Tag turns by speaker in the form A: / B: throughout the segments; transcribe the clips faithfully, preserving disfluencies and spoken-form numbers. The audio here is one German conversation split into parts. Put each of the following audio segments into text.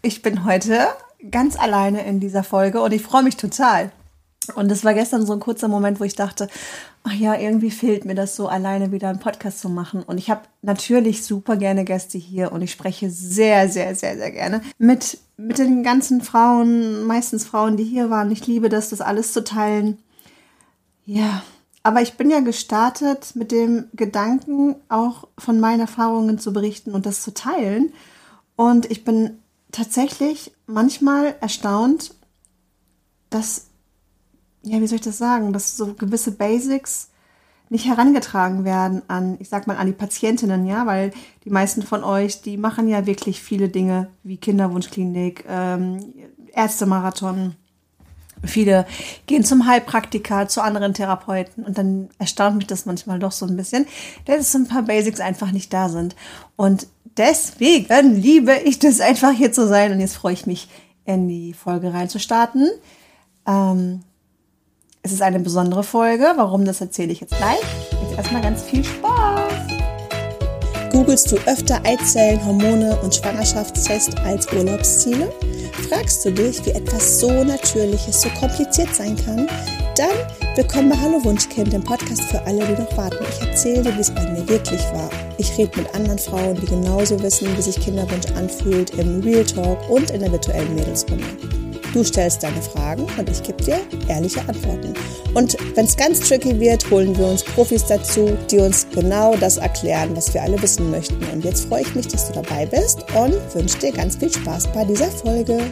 A: ich bin heute ganz alleine in dieser Folge und ich freue mich total. Und es war gestern so ein kurzer Moment, wo ich dachte, ach ja, irgendwie fehlt mir das so, alleine wieder einen Podcast zu machen. Und ich habe natürlich super gerne Gäste hier und ich spreche sehr, sehr, sehr, sehr gerne mit, mit den ganzen Frauen, meistens Frauen, die hier waren. Ich liebe das, das alles zu teilen. Ja, aber ich bin ja gestartet mit dem Gedanken, auch von meinen Erfahrungen zu berichten und das zu teilen. Und ich bin tatsächlich manchmal erstaunt, dass ja, wie soll ich das sagen, dass so gewisse Basics nicht herangetragen werden an, ich sag mal, an die Patientinnen, ja, weil die meisten von euch, die machen ja wirklich viele Dinge wie Kinderwunschklinik, ähm, Ärztemarathon. Viele gehen zum Heilpraktiker, zu anderen Therapeuten und dann erstaunt mich das manchmal doch so ein bisschen, dass so ein paar Basics einfach nicht da sind. Und deswegen liebe ich das einfach, hier zu sein und jetzt freue ich mich, in die Folge reinzustarten. Ähm, Es ist eine besondere Folge. Warum, das erzähle ich jetzt gleich. Jetzt erstmal ganz viel Spaß.
B: Googlest du öfter Eizellen, Hormone und Schwangerschaftstest als Urlaubsziele? Fragst du dich, wie etwas so Natürliches so kompliziert sein kann? Dann willkommen bei Hallo Wunschkind, dem Podcast für alle, die noch warten. Ich erzähle dir, wie es bei mir wirklich war. Ich rede mit anderen Frauen, die genauso wissen, wie sich Kinderwunsch anfühlt, im Real Talk und in der virtuellen Mädelsrunde. Du stellst deine Fragen und ich gebe dir ehrliche Antworten. Und wenn es ganz tricky wird, holen wir uns Profis dazu, die uns genau das erklären, was wir alle wissen möchten. Und jetzt freue ich mich, dass du dabei bist und wünsche dir ganz viel Spaß bei dieser Folge.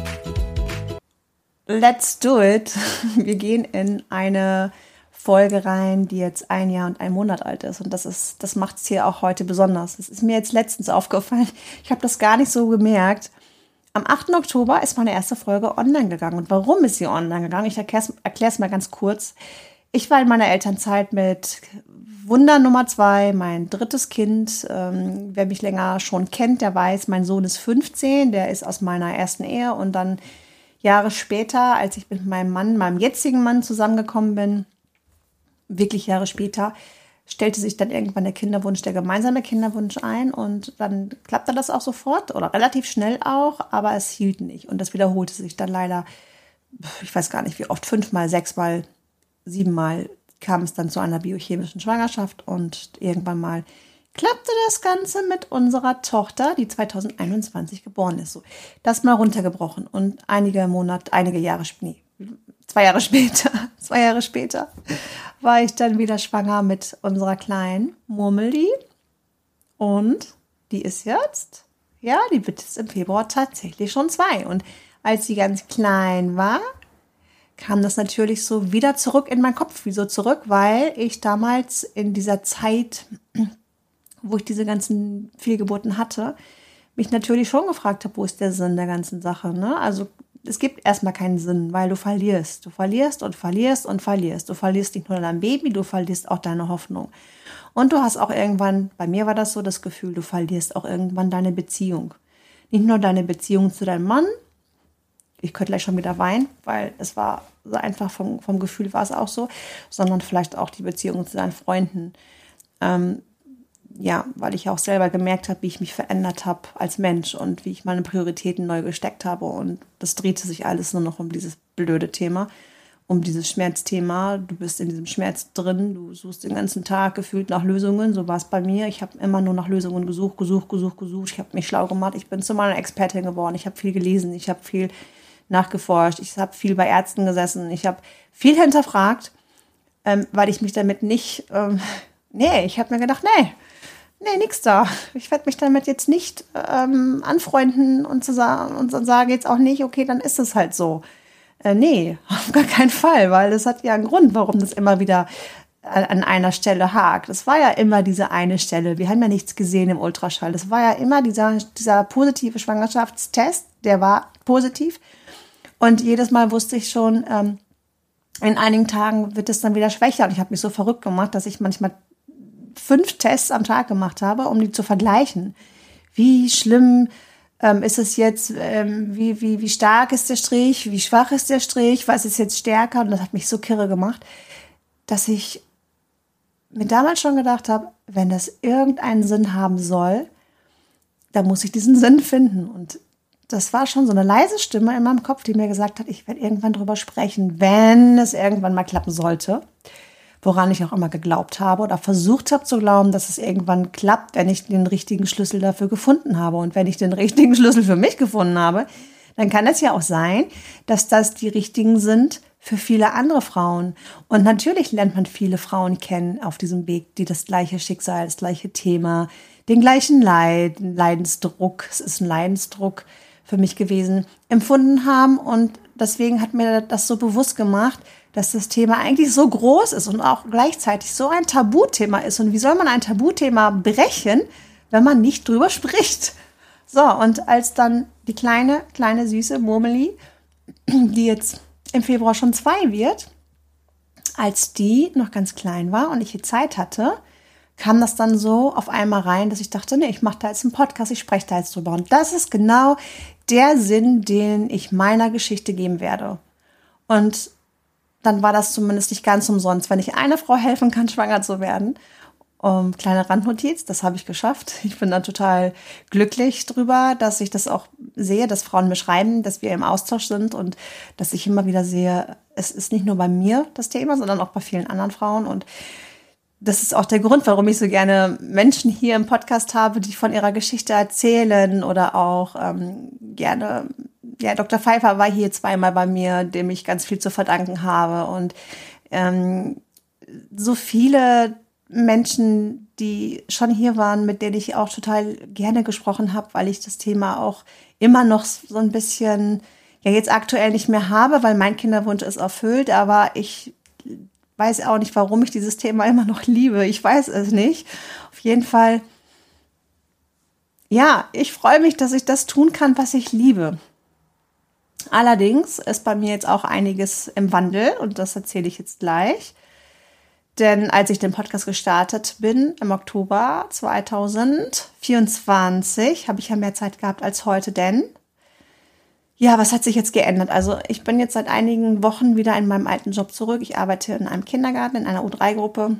A: Let's do it. Wir gehen in eine Folge rein, die jetzt ein Jahr und ein Monat alt ist. Und das ist, das macht es hier auch heute besonders. Das ist mir jetzt letztens aufgefallen. Ich habe das gar nicht so gemerkt. Am achten Oktober ist meine erste Folge online gegangen. Und warum ist sie online gegangen? Ich erkläre es mal ganz kurz. Ich war in meiner Elternzeit mit Wunder Nummer zwei, mein drittes Kind. Ähm, wer mich länger schon kennt, der weiß, mein Sohn ist fünfzehn. Der ist aus meiner ersten Ehe. Und dann Jahre später, als ich mit meinem Mann, meinem jetzigen Mann zusammengekommen bin, wirklich Jahre später, stellte sich dann irgendwann der Kinderwunsch, der gemeinsame Kinderwunsch ein und dann klappte das auch sofort oder relativ schnell auch, aber es hielt nicht und das wiederholte sich dann leider, ich weiß gar nicht wie oft, fünfmal, sechsmal, siebenmal kam es dann zu einer biochemischen Schwangerschaft und irgendwann mal klappte das Ganze mit unserer Tochter, die zwanzig einundzwanzig geboren ist. So, das mal runtergebrochen und einige Monate, einige Jahre, nee, zwei Jahre später, zwei Jahre später war ich dann wieder schwanger mit unserer kleinen Murmeli und die ist jetzt, ja, die wird jetzt im Februar tatsächlich schon zwei. Und als sie ganz klein war, kam das natürlich so wieder zurück in meinen Kopf, wieso zurück, weil ich damals in dieser Zeit, wo ich diese ganzen Fehlgeburten hatte, mich natürlich schon gefragt habe, wo ist der Sinn der ganzen Sache, ne? Also es gibt erstmal keinen Sinn, weil du verlierst. Du verlierst und verlierst und verlierst. Du verlierst nicht nur dein Baby, du verlierst auch deine Hoffnung. Und du hast auch irgendwann, bei mir war das so das Gefühl, du verlierst auch irgendwann deine Beziehung. Nicht nur deine Beziehung zu deinem Mann. Ich könnte gleich schon wieder weinen, weil es war so einfach vom, vom Gefühl war es auch so, sondern vielleicht auch die Beziehung zu deinen Freunden. Ähm, Ja, weil ich auch selber gemerkt habe, wie ich mich verändert habe als Mensch und wie ich meine Prioritäten neu gesteckt habe. Und das drehte sich alles nur noch um dieses blöde Thema, um dieses Schmerzthema. Du bist in diesem Schmerz drin, du suchst den ganzen Tag gefühlt nach Lösungen. So war es bei mir. Ich habe immer nur nach Lösungen gesucht, gesucht, gesucht, gesucht. Ich habe mich schlau gemacht. Ich bin zu meiner Expertin geworden. Ich habe viel gelesen. Ich habe viel nachgeforscht. Ich habe viel bei Ärzten gesessen. Ich habe viel hinterfragt, ähm, weil ich mich damit nicht... Ähm, nee, ich habe mir gedacht, nee, Nee, nix da. Ich werde mich damit jetzt nicht ähm, anfreunden und, zu sagen, und sage jetzt auch nicht, okay, dann ist es halt so. Äh, nee, auf gar keinen Fall, weil es hat ja einen Grund, warum das immer wieder an einer Stelle hakt. Es war ja immer diese eine Stelle. Wir haben ja nichts gesehen im Ultraschall. Es war ja immer dieser, dieser positive Schwangerschaftstest, der war positiv. Und jedes Mal wusste ich schon, ähm, in einigen Tagen wird es dann wieder schwächer. Und ich habe mich so verrückt gemacht, dass ich manchmal fünf Tests am Tag gemacht habe, um die zu vergleichen. Wie schlimm ähm, ist es jetzt, ähm, wie, wie, wie stark ist der Strich, wie schwach ist der Strich, was ist jetzt stärker? Und das hat mich so kirre gemacht, dass ich mir damals schon gedacht habe, wenn das irgendeinen Sinn haben soll, dann muss ich diesen Sinn finden. Und das war schon so eine leise Stimme in meinem Kopf, die mir gesagt hat, ich werde irgendwann drüber sprechen, wenn es irgendwann mal klappen sollte. Woran ich auch immer geglaubt habe oder versucht habe zu glauben, dass es irgendwann klappt, wenn ich den richtigen Schlüssel dafür gefunden habe. Und wenn ich den richtigen Schlüssel für mich gefunden habe, dann kann es ja auch sein, dass das die richtigen sind für viele andere Frauen. Und natürlich lernt man viele Frauen kennen auf diesem Weg, die das gleiche Schicksal, das gleiche Thema, den gleichen Leid, Leidensdruck, es ist ein Leidensdruck für mich gewesen, empfunden haben. Und deswegen hat mir das so bewusst gemacht, dass das Thema eigentlich so groß ist und auch gleichzeitig so ein Tabuthema ist. Und wie soll man ein Tabuthema brechen, wenn man nicht drüber spricht? So, und als dann die kleine, kleine, süße Murmeli, die jetzt im Februar schon zwei wird, als die noch ganz klein war und ich hier Zeit hatte, kam das dann so auf einmal rein, dass ich dachte, nee, ich mache da jetzt einen Podcast, ich spreche da jetzt drüber. Und das ist genau der Sinn, den ich meiner Geschichte geben werde. Und dann war das zumindest nicht ganz umsonst, wenn ich einer Frau helfen kann, schwanger zu werden. Um, kleine Randnotiz, das habe ich geschafft. Ich bin dann total glücklich drüber, dass ich das auch sehe, dass Frauen mir schreiben, dass wir im Austausch sind und dass ich immer wieder sehe, es ist nicht nur bei mir das Thema, sondern auch bei vielen anderen Frauen. Und das ist auch der Grund, warum ich so gerne Menschen hier im Podcast habe, die von ihrer Geschichte erzählen oder auch ähm, gerne, ja, Doktor Pfeiffer war hier zweimal bei mir, dem ich ganz viel zu verdanken habe und ähm, so viele Menschen, die schon hier waren, mit denen ich auch total gerne gesprochen habe, weil ich das Thema auch immer noch so ein bisschen, ja jetzt aktuell nicht mehr habe, weil mein Kinderwunsch ist erfüllt, aber ich weiß auch nicht, warum ich dieses Thema immer noch liebe. Ich weiß es nicht. Auf jeden Fall, ja, ich freue mich, dass ich das tun kann, was ich liebe. Allerdings ist bei mir jetzt auch einiges im Wandel und das erzähle ich jetzt gleich. Denn als ich den Podcast gestartet bin, im Oktober zweitausendvierundzwanzig, habe ich ja mehr Zeit gehabt als heute, denn ja, was hat sich jetzt geändert? Also ich bin jetzt seit einigen Wochen wieder in meinem alten Job zurück. Ich arbeite in einem Kindergarten, in einer U drei Gruppe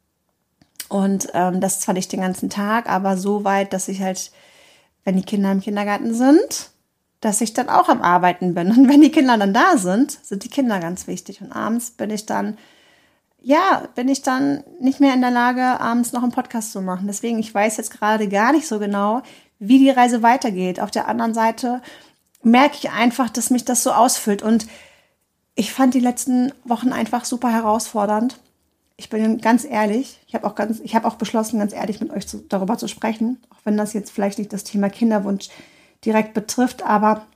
A: und ähm, das zwar nicht den ganzen Tag, aber so weit, dass ich halt, wenn die Kinder im Kindergarten sind, dass ich dann auch am Arbeiten bin. Und wenn die Kinder dann da sind, sind die Kinder ganz wichtig. Und abends bin ich dann Ja, bin ich dann nicht mehr in der Lage, abends noch einen Podcast zu machen. Deswegen, ich weiß jetzt gerade gar nicht so genau, wie die Reise weitergeht. Auf der anderen Seite merke ich einfach, dass mich das so ausfüllt. Und ich fand die letzten Wochen einfach super herausfordernd. Ich bin ganz ehrlich, ich habe auch ganz, ich habe auch beschlossen, ganz ehrlich mit euch zu, darüber zu sprechen, auch wenn das jetzt vielleicht nicht das Thema Kinderwunsch direkt betrifft, aber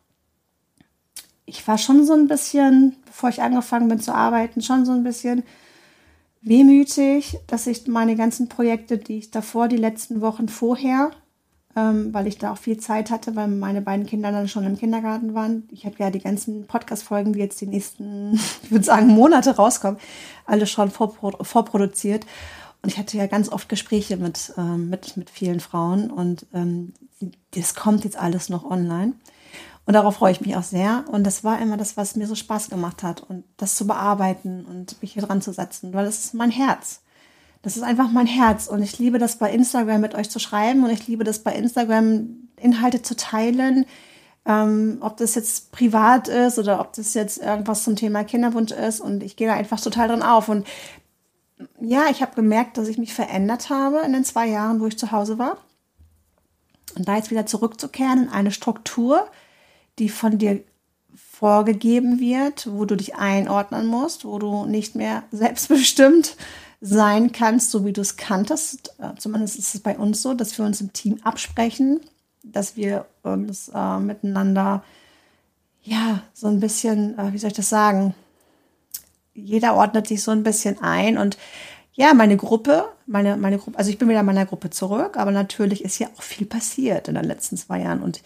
A: ich war schon so ein bisschen, bevor ich angefangen bin zu arbeiten, schon so ein bisschen wehmütig, dass ich meine ganzen Projekte, die ich davor, die letzten Wochen vorher, ähm, weil ich da auch viel Zeit hatte, weil meine beiden Kinder dann schon im Kindergarten waren. Ich habe ja die ganzen Podcast-Folgen, die jetzt die nächsten, ich würde sagen, Monate rauskommen, alle schon vorpro- vorproduziert. Und ich hatte ja ganz oft Gespräche mit, ähm, mit, mit vielen Frauen und ähm, das kommt jetzt alles noch online. Und darauf freue ich mich auch sehr. Und das war immer das, was mir so Spaß gemacht hat. Und das zu bearbeiten und mich hier dran zu setzen. Weil das ist mein Herz. Das ist einfach mein Herz. Und ich liebe das bei Instagram mit euch zu schreiben. Und ich liebe das bei Instagram Inhalte zu teilen. Ähm, ob das jetzt privat ist oder ob das jetzt irgendwas zum Thema Kinderwunsch ist. Und ich gehe da einfach total drin auf. Und ja, ich habe gemerkt, dass ich mich verändert habe in den zwei Jahren, wo ich zu Hause war. Und da jetzt wieder zurückzukehren in eine Struktur, die von dir vorgegeben wird, wo du dich einordnen musst, wo du nicht mehr selbstbestimmt sein kannst, so wie du es kanntest. Zumindest ist es bei uns so, dass wir uns im Team absprechen, dass wir uns äh, miteinander, ja, so ein bisschen, äh, wie soll ich das sagen, jeder ordnet sich so ein bisschen ein und ja, meine Gruppe, meine, meine Gruppe, also ich bin wieder in meiner Gruppe zurück, aber natürlich ist ja auch viel passiert in den letzten zwei Jahren und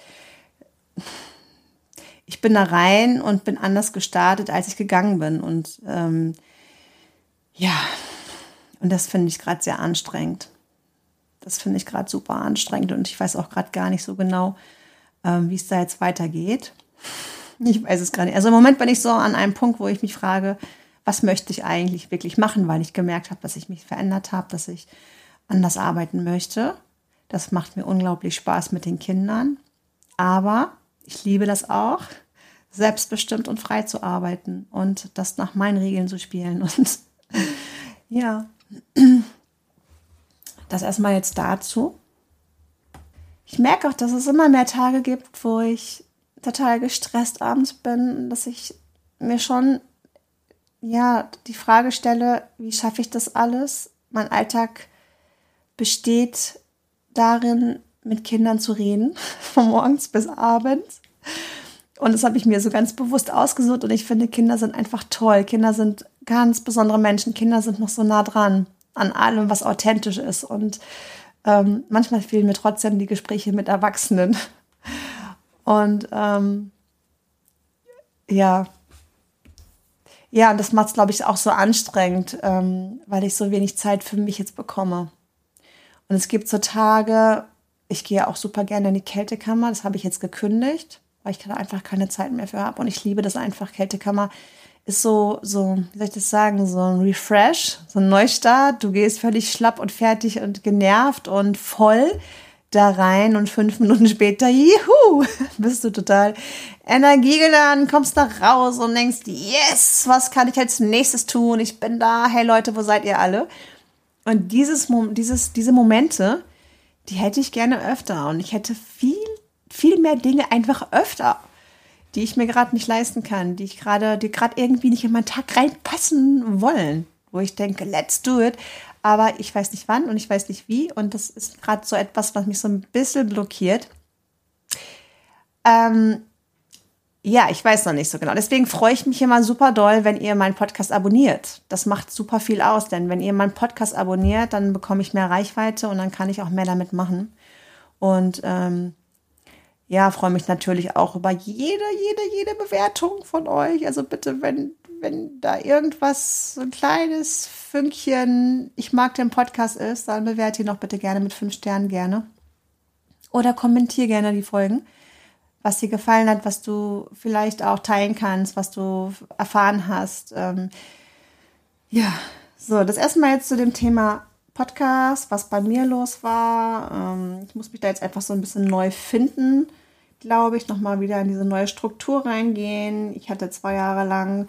A: ich bin da rein und bin anders gestartet, als ich gegangen bin. Und ähm, ja, und das finde ich gerade sehr anstrengend. Das finde ich gerade super anstrengend und ich weiß auch gerade gar nicht so genau, ähm, wie es da jetzt weitergeht. Ich weiß es gar nicht. Also im Moment bin ich so an einem Punkt, wo ich mich frage, was möchte ich eigentlich wirklich machen, weil ich gemerkt habe, dass ich mich verändert habe, dass ich anders arbeiten möchte. Das macht mir unglaublich Spaß mit den Kindern. Aber Ich liebe das auch, selbstbestimmt und frei zu arbeiten und das nach meinen Regeln zu spielen. Und ja, das erstmal jetzt dazu. Ich merke auch, dass es immer mehr Tage gibt, wo ich total gestresst abends bin, dass ich mir schon ja die Frage stelle, wie schaffe ich das alles? Mein Alltag besteht darin, mit Kindern zu reden, von morgens bis abends. Und das habe ich mir so ganz bewusst ausgesucht. Und ich finde, Kinder sind einfach toll. Kinder sind ganz besondere Menschen. Kinder sind noch so nah dran an allem, was authentisch ist. Und ähm, manchmal fehlen mir trotzdem die Gespräche mit Erwachsenen. Und ähm, ja, ja, und das macht es, glaube ich, auch so anstrengend, ähm, weil ich so wenig Zeit für mich jetzt bekomme. Und es gibt so Tage, ich gehe auch super gerne in die Kältekammer. Das habe ich jetzt gekündigt, weil ich da einfach keine Zeit mehr für habe. Und ich liebe das einfach. Kältekammer ist so, so, wie soll ich das sagen, so ein Refresh, so ein Neustart. Du gehst völlig schlapp und fertig und genervt und voll da rein und fünf Minuten später, juhu, bist du total energiegeladen, kommst da raus und denkst, yes, was kann ich als nächstes tun? Ich bin da, hey Leute, wo seid ihr alle? Und dieses, dieses, diese Momente, die hätte ich gerne öfter und ich hätte viel, viel mehr Dinge einfach öfter, die ich mir gerade nicht leisten kann, die ich gerade, die gerade irgendwie nicht in meinen Tag reinpassen wollen, wo ich denke, let's do it, aber ich weiß nicht wann und ich weiß nicht wie und das ist gerade so etwas, was mich so ein bisschen blockiert. Ähm, ja, ich weiß noch nicht so genau. Deswegen freue ich mich immer super doll, wenn ihr meinen Podcast abonniert. Das macht super viel aus, denn wenn ihr meinen Podcast abonniert, dann bekomme ich mehr Reichweite und dann kann ich auch mehr damit machen. Und ähm, ja, freue mich natürlich auch über jede, jede, jede Bewertung von euch. Also bitte, wenn, wenn da irgendwas, so ein kleines Fünkchen, ich mag den Podcast ist, dann bewerte ihn doch bitte gerne mit fünf Sternen gerne. Oder kommentier gerne die Folgen, was dir gefallen hat, was du vielleicht auch teilen kannst, was du erfahren hast. Ähm, ja, so, das erste Mal jetzt zu dem Thema Podcast, was bei mir los war. Ähm, ich muss mich da jetzt einfach so ein bisschen neu finden, glaube ich, nochmal wieder in diese neue Struktur reingehen. Ich hatte zwei Jahre lang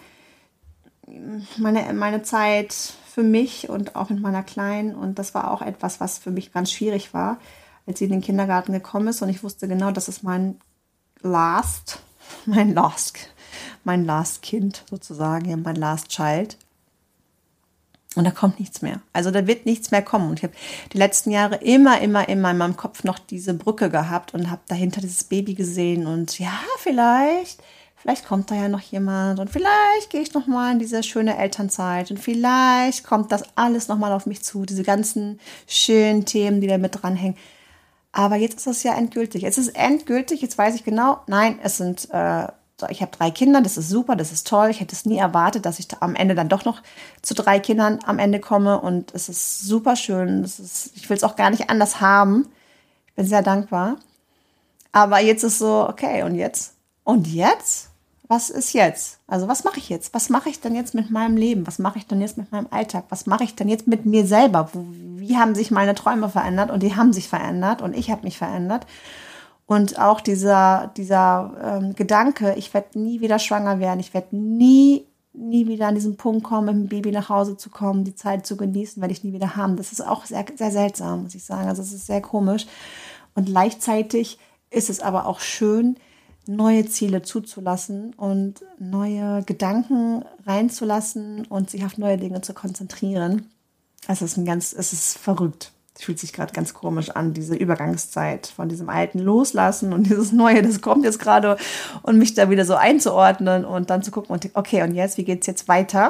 A: meine, meine Zeit für mich und auch mit meiner Kleinen und das war auch etwas, was für mich ganz schwierig war, als sie in den Kindergarten gekommen ist und ich wusste genau, das ist mein Last, mein Last, mein Last Kind sozusagen, ja, mein Last Child. Und da kommt nichts mehr. Also da wird nichts mehr kommen. Und ich habe die letzten Jahre immer, immer, immer in meinem Kopf noch diese Brücke gehabt und habe dahinter dieses Baby gesehen. Und ja, vielleicht, vielleicht kommt da ja noch jemand. Und vielleicht gehe ich noch mal in diese schöne Elternzeit. Und vielleicht kommt das alles noch mal auf mich zu. Diese ganzen schönen Themen, die da mit dranhängen. Aber jetzt ist es ja endgültig. Jetzt ist es endgültig. Jetzt weiß ich genau, nein, es sind... Äh, ich habe drei Kinder, das ist super, das ist toll. Ich hätte es nie erwartet, dass ich da am Ende dann doch noch zu drei Kindern am Ende komme. Und es ist super schön. Es ist, ich will es auch gar nicht anders haben. Ich bin sehr dankbar. Aber jetzt ist so, okay, und jetzt? Und jetzt? Was ist jetzt? Also was mache ich jetzt? Was mache ich denn jetzt mit meinem Leben? Was mache ich denn jetzt mit meinem Alltag? Was mache ich denn jetzt mit mir selber? Wie haben sich meine Träume verändert? Und die haben sich verändert und ich habe mich verändert. Und auch dieser, dieser ähm, Gedanke, ich werde nie wieder schwanger werden, ich werde nie, nie wieder an diesen Punkt kommen, mit dem Baby nach Hause zu kommen, die Zeit zu genießen, werde ich nie wieder haben. Das ist auch sehr, sehr seltsam, muss ich sagen. Also es ist sehr komisch. Und gleichzeitig ist es aber auch schön, neue Ziele zuzulassen und neue Gedanken reinzulassen und sich auf neue Dinge zu konzentrieren. Es ist ein ganz, es ist verrückt. Es fühlt sich gerade ganz komisch an, diese Übergangszeit von diesem Alten loslassen und dieses Neue, das kommt jetzt gerade und mich da wieder so einzuordnen und dann zu gucken, okay, und jetzt, wie geht's jetzt weiter?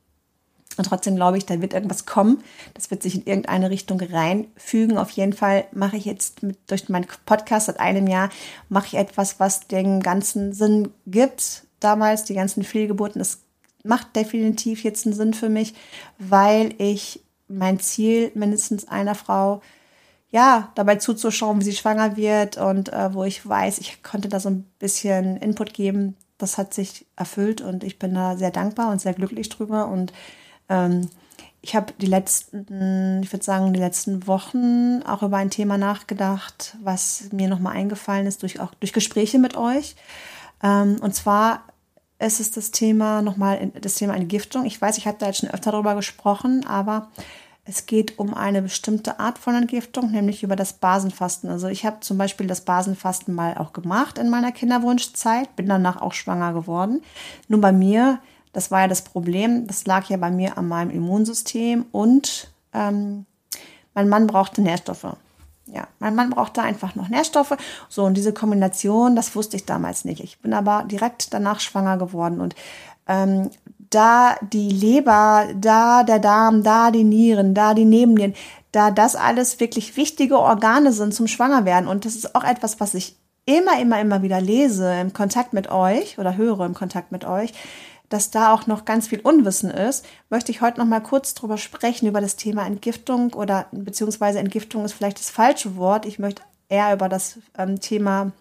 A: Und trotzdem glaube ich, da wird irgendwas kommen, das wird sich in irgendeine Richtung reinfügen. Auf jeden Fall mache ich jetzt mit, durch meinen Podcast seit einem Jahr, mache ich etwas, was den ganzen Sinn gibt. Damals, die ganzen Fehlgeburten, das macht definitiv jetzt einen Sinn für mich, weil ich mein Ziel, mindestens einer Frau, ja, dabei zuzuschauen, wie sie schwanger wird und äh, wo ich weiß, ich konnte da so ein bisschen Input geben, das hat sich erfüllt und ich bin da sehr dankbar und sehr glücklich drüber und ähm, ich habe die letzten, ich würde sagen, die letzten Wochen auch über ein Thema nachgedacht, was mir nochmal eingefallen ist, durch, auch durch Gespräche mit euch. Ähm, und zwar ist es das Thema nochmal, das Thema Entgiftung. Ich weiß, ich habe da jetzt schon öfter darüber gesprochen, aber es geht um eine bestimmte Art von Entgiftung, nämlich über das Basenfasten. Also ich habe zum Beispiel das Basenfasten mal auch gemacht in meiner Kinderwunschzeit, bin danach auch schwanger geworden. Nur bei mir, das war ja das Problem, das lag ja bei mir an meinem Immunsystem und ähm, mein Mann brauchte Nährstoffe. Ja, mein Mann brauchte einfach noch Nährstoffe. So, und diese Kombination, das wusste ich damals nicht. Ich bin aber direkt danach schwanger geworden und ähm, da die Leber, da der Darm, da die Nieren, da die Nebennieren, da das alles wirklich wichtige Organe sind zum Schwangerwerden. Und das ist auch etwas, was ich immer, immer, immer wieder lese im Kontakt mit euch oder höre im Kontakt mit euch, dass da auch noch ganz viel Unwissen ist, möchte ich heute noch mal kurz drüber sprechen, über das Thema Entgiftung oder beziehungsweise Entgiftung ist vielleicht das falsche Wort. Ich möchte eher über das ähm, Thema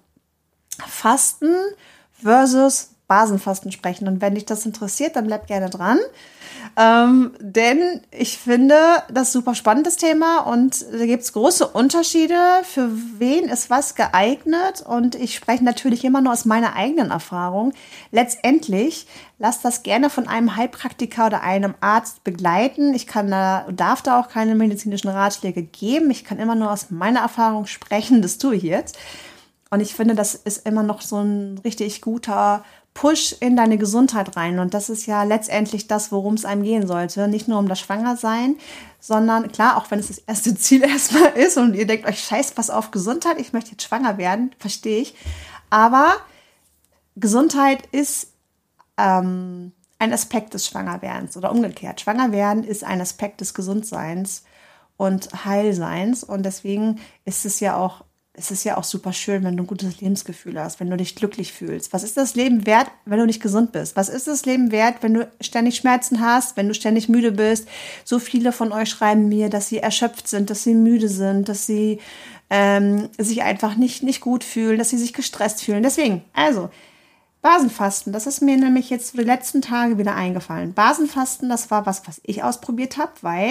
A: Fasten versus Basenfasten sprechen. Und wenn dich das interessiert, dann bleib gerne dran. Ähm, denn ich finde das super spannendes Thema und da gibt es große Unterschiede, für wen ist was geeignet und ich spreche natürlich immer nur aus meiner eigenen Erfahrung. Letztendlich lasst das gerne von einem Heilpraktiker oder einem Arzt begleiten. Ich kann da, darf da auch keine medizinischen Ratschläge geben. Ich kann immer nur aus meiner Erfahrung sprechen, das tue ich jetzt. Und ich finde, das ist immer noch so ein richtig guter Push in deine Gesundheit rein. Und das ist ja letztendlich das, worum es einem gehen sollte. Nicht nur um das Schwangersein, sondern klar, auch wenn es das erste Ziel erstmal ist und ihr denkt euch, scheiß, pass auf Gesundheit, ich möchte jetzt schwanger werden, verstehe ich. Aber Gesundheit ist ähm, ein Aspekt des Schwangerwerdens oder umgekehrt. Schwangerwerden ist ein Aspekt des Gesundseins und Heilseins. Und deswegen ist es ja auch Es ist ja auch super schön, wenn du ein gutes Lebensgefühl hast, wenn du dich glücklich fühlst. Was ist das Leben wert, wenn du nicht gesund bist? Was ist das Leben wert, wenn du ständig Schmerzen hast, wenn du ständig müde bist? So viele von euch schreiben mir, dass sie erschöpft sind, dass sie müde sind, dass sie ähm, sich einfach nicht, nicht gut fühlen, dass sie sich gestresst fühlen. Deswegen, also, Basenfasten, das ist mir nämlich jetzt für die letzten Tage wieder eingefallen. Basenfasten, das war was, was ich ausprobiert habe, weil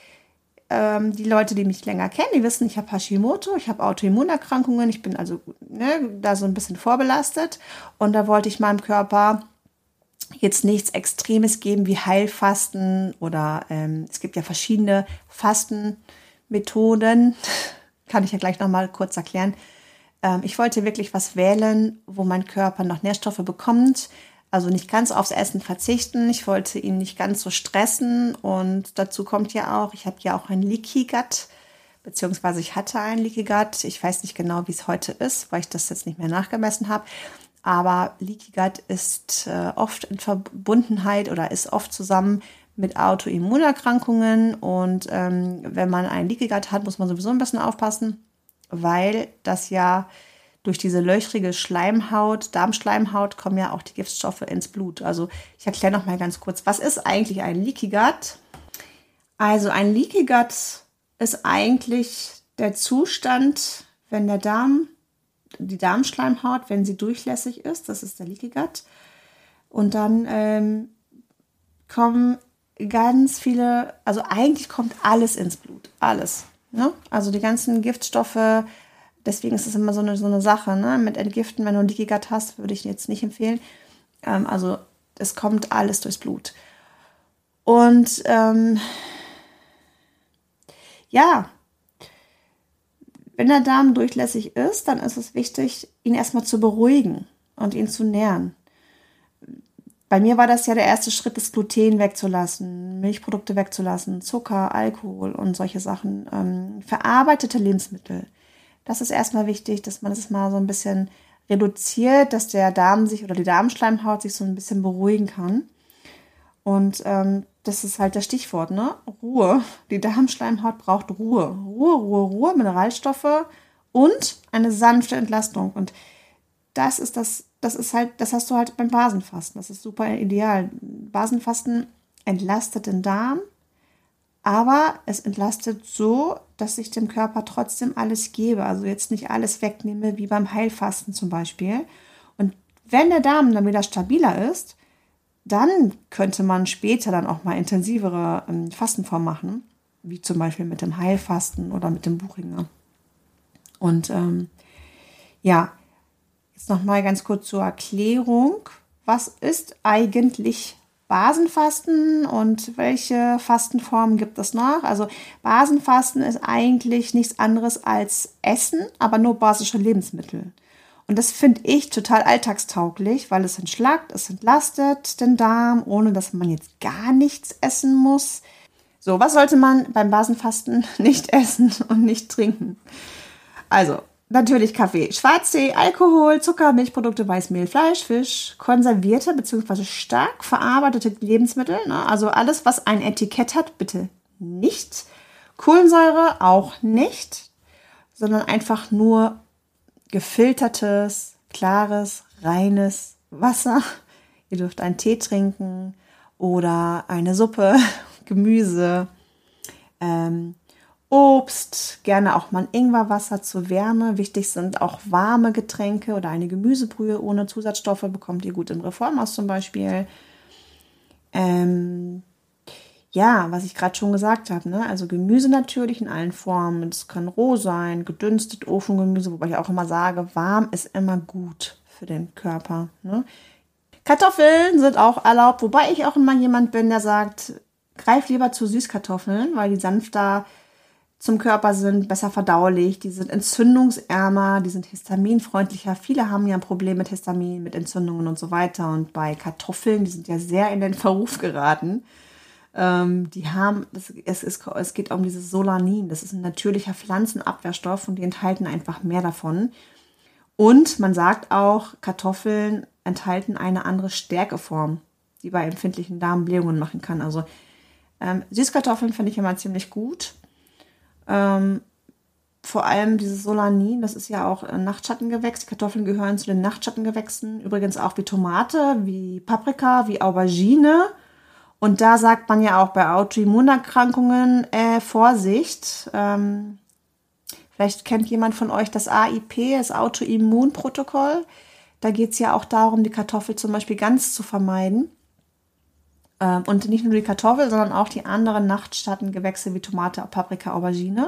A: die Leute, die mich länger kennen, die wissen, ich habe Hashimoto, ich habe Autoimmunerkrankungen, ich bin also ne, da so ein bisschen vorbelastet und da wollte ich meinem Körper jetzt nichts Extremes geben wie Heilfasten oder ähm, es gibt ja verschiedene Fastenmethoden, kann ich ja gleich nochmal kurz erklären. Ähm, ich wollte wirklich was wählen, wo mein Körper noch Nährstoffe bekommt, also nicht ganz aufs Essen verzichten. Ich wollte ihn nicht ganz so stressen. Und dazu kommt ja auch, ich habe ja auch ein Leaky Gut, beziehungsweise ich hatte ein Leaky Gut. Ich weiß nicht genau, wie es heute ist, weil ich das jetzt nicht mehr nachgemessen habe. Aber Leaky Gut ist äh, oft in Verbundenheit oder ist oft zusammen mit Autoimmunerkrankungen. Und ähm, wenn man ein Leaky Gut hat, muss man sowieso ein bisschen aufpassen, weil das ja durch diese löchrige Schleimhaut, Darmschleimhaut, kommen ja auch die Giftstoffe ins Blut. Also ich erkläre noch mal ganz kurz, was ist eigentlich ein Leaky Gut? Also ein Leaky Gut ist eigentlich der Zustand, wenn der Darm, die Darmschleimhaut, wenn sie durchlässig ist, das ist der Leaky Gut. Und dann ähm, kommen ganz viele, also eigentlich kommt alles ins Blut, alles. Ne? Also die ganzen Giftstoffe. Deswegen ist es immer so eine, so eine Sache, ne? Mit Entgiften, wenn du ein Leaky Gut hast, würde ich jetzt nicht empfehlen. Ähm, also es kommt alles durchs Blut. Und ähm, ja, wenn der Darm durchlässig ist, dann ist es wichtig, ihn erstmal zu beruhigen und ihn zu nähren. Bei mir war das ja der erste Schritt, das Gluten wegzulassen, Milchprodukte wegzulassen, Zucker, Alkohol und solche Sachen. Ähm, verarbeitete Lebensmittel. Das ist erstmal wichtig, dass man das mal so ein bisschen reduziert, dass der Darm sich oder die Darmschleimhaut sich so ein bisschen beruhigen kann. Und ähm, das ist halt das Stichwort, ne? Ruhe. Die Darmschleimhaut braucht Ruhe. Ruhe, Ruhe, Ruhe, Mineralstoffe und eine sanfte Entlastung. Und das ist das, das ist halt, das hast du halt beim Basenfasten. Das ist super ideal. Basenfasten entlastet den Darm, aber es entlastet so, dass ich dem Körper trotzdem alles gebe. Also jetzt nicht alles wegnehme, wie beim Heilfasten zum Beispiel. Und wenn der Darm dann wieder stabiler ist, dann könnte man später dann auch mal intensivere ähm, Fastenformen machen, wie zum Beispiel mit dem Heilfasten oder mit dem Buchinger. Und ähm, ja, jetzt nochmal ganz kurz zur Erklärung. Was ist eigentlich Basenfasten und welche Fastenformen gibt es noch? Also Basenfasten ist eigentlich nichts anderes als Essen, aber nur basische Lebensmittel. Und das finde ich total alltagstauglich, weil es entschlackt, es entlastet den Darm, ohne dass man jetzt gar nichts essen muss. So, was sollte man beim Basenfasten nicht essen und nicht trinken? Also, natürlich Kaffee, Schwarztee, Alkohol, Zucker, Milchprodukte, Weißmehl, Fleisch, Fisch, konservierte bzw. stark verarbeitete Lebensmittel, ne? Also alles, was ein Etikett hat, bitte nicht. Kohlensäure auch nicht, sondern einfach nur gefiltertes, klares, reines Wasser. Ihr dürft einen Tee trinken oder eine Suppe, Gemüse, ähm, Obst, gerne auch mal ein Ingwerwasser zur Wärme. Wichtig sind auch warme Getränke oder eine Gemüsebrühe ohne Zusatzstoffe, bekommt ihr gut im Reformhaus zum Beispiel. Ähm, ja, was ich gerade schon gesagt habe, ne? Also Gemüse natürlich in allen Formen. Es kann roh sein, gedünstet, Ofengemüse, wobei ich auch immer sage, warm ist immer gut für den Körper. Ne? Kartoffeln sind auch erlaubt, wobei ich auch immer jemand bin, der sagt, greif lieber zu Süßkartoffeln, weil die sanfter zum Körper sind, besser verdaulich, die sind entzündungsärmer, die sind histaminfreundlicher. Viele haben ja ein Problem mit Histamin, mit Entzündungen und so weiter. Und bei Kartoffeln, die sind ja sehr in den Verruf geraten. Ähm, die haben, das, es, ist, es geht um dieses Solanin, das ist ein natürlicher Pflanzenabwehrstoff und die enthalten einfach mehr davon. Und man sagt auch, Kartoffeln enthalten eine andere Stärkeform, die bei empfindlichen Darm Blähungen machen kann. Also ähm, Süßkartoffeln finde ich immer ziemlich gut. Ähm, vor allem dieses Solanin, das ist ja auch ein Nachtschattengewächs. Die Kartoffeln gehören zu den Nachtschattengewächsen. Übrigens auch wie Tomate, wie Paprika, wie Aubergine. Und da sagt man ja auch bei Autoimmunerkrankungen, äh, Vorsicht. Ähm, vielleicht kennt jemand von euch das A I P, das Autoimmunprotokoll. Da geht es ja auch darum, die Kartoffel zum Beispiel ganz zu vermeiden. Und nicht nur die Kartoffel, sondern auch die anderen Nachtschattengewächse wie Tomate, Paprika, Aubergine.